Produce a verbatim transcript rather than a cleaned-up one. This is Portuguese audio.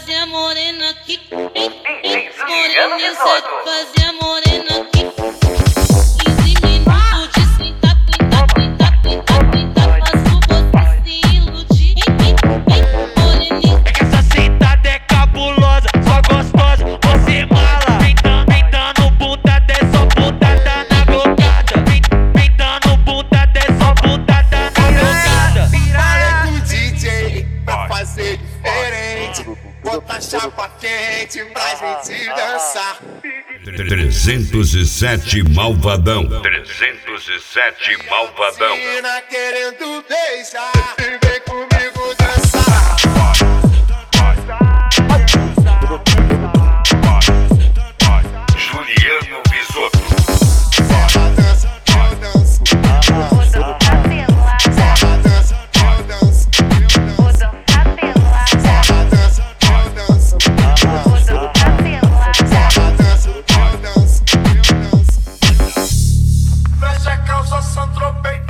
fazer a morena aqui. Morena sabe fazer a morena aqui. quinze minutos de sentar, tentar, tentar, tentar, tentar. Faço você se iludir. Morena. É que essa sentada é cabulosa, só gostosa, você mala. Vem dando, vem dando bundada, é só bundada na blocada. Vem, vem dando bundada, é só bundada na blocada. Fala com o D J pra fazer diferente. Bota a chapa quente pra gente dançar. trezentos e sete Malvadão. trezentos e sete Malvadão. Menina querendo beijar, vem comigo dançar. Juliano Bisotto. Ela dança, eu danço. Ela dança, eu danço. Ela dança, eu danço. Fecha a calça, Santropei.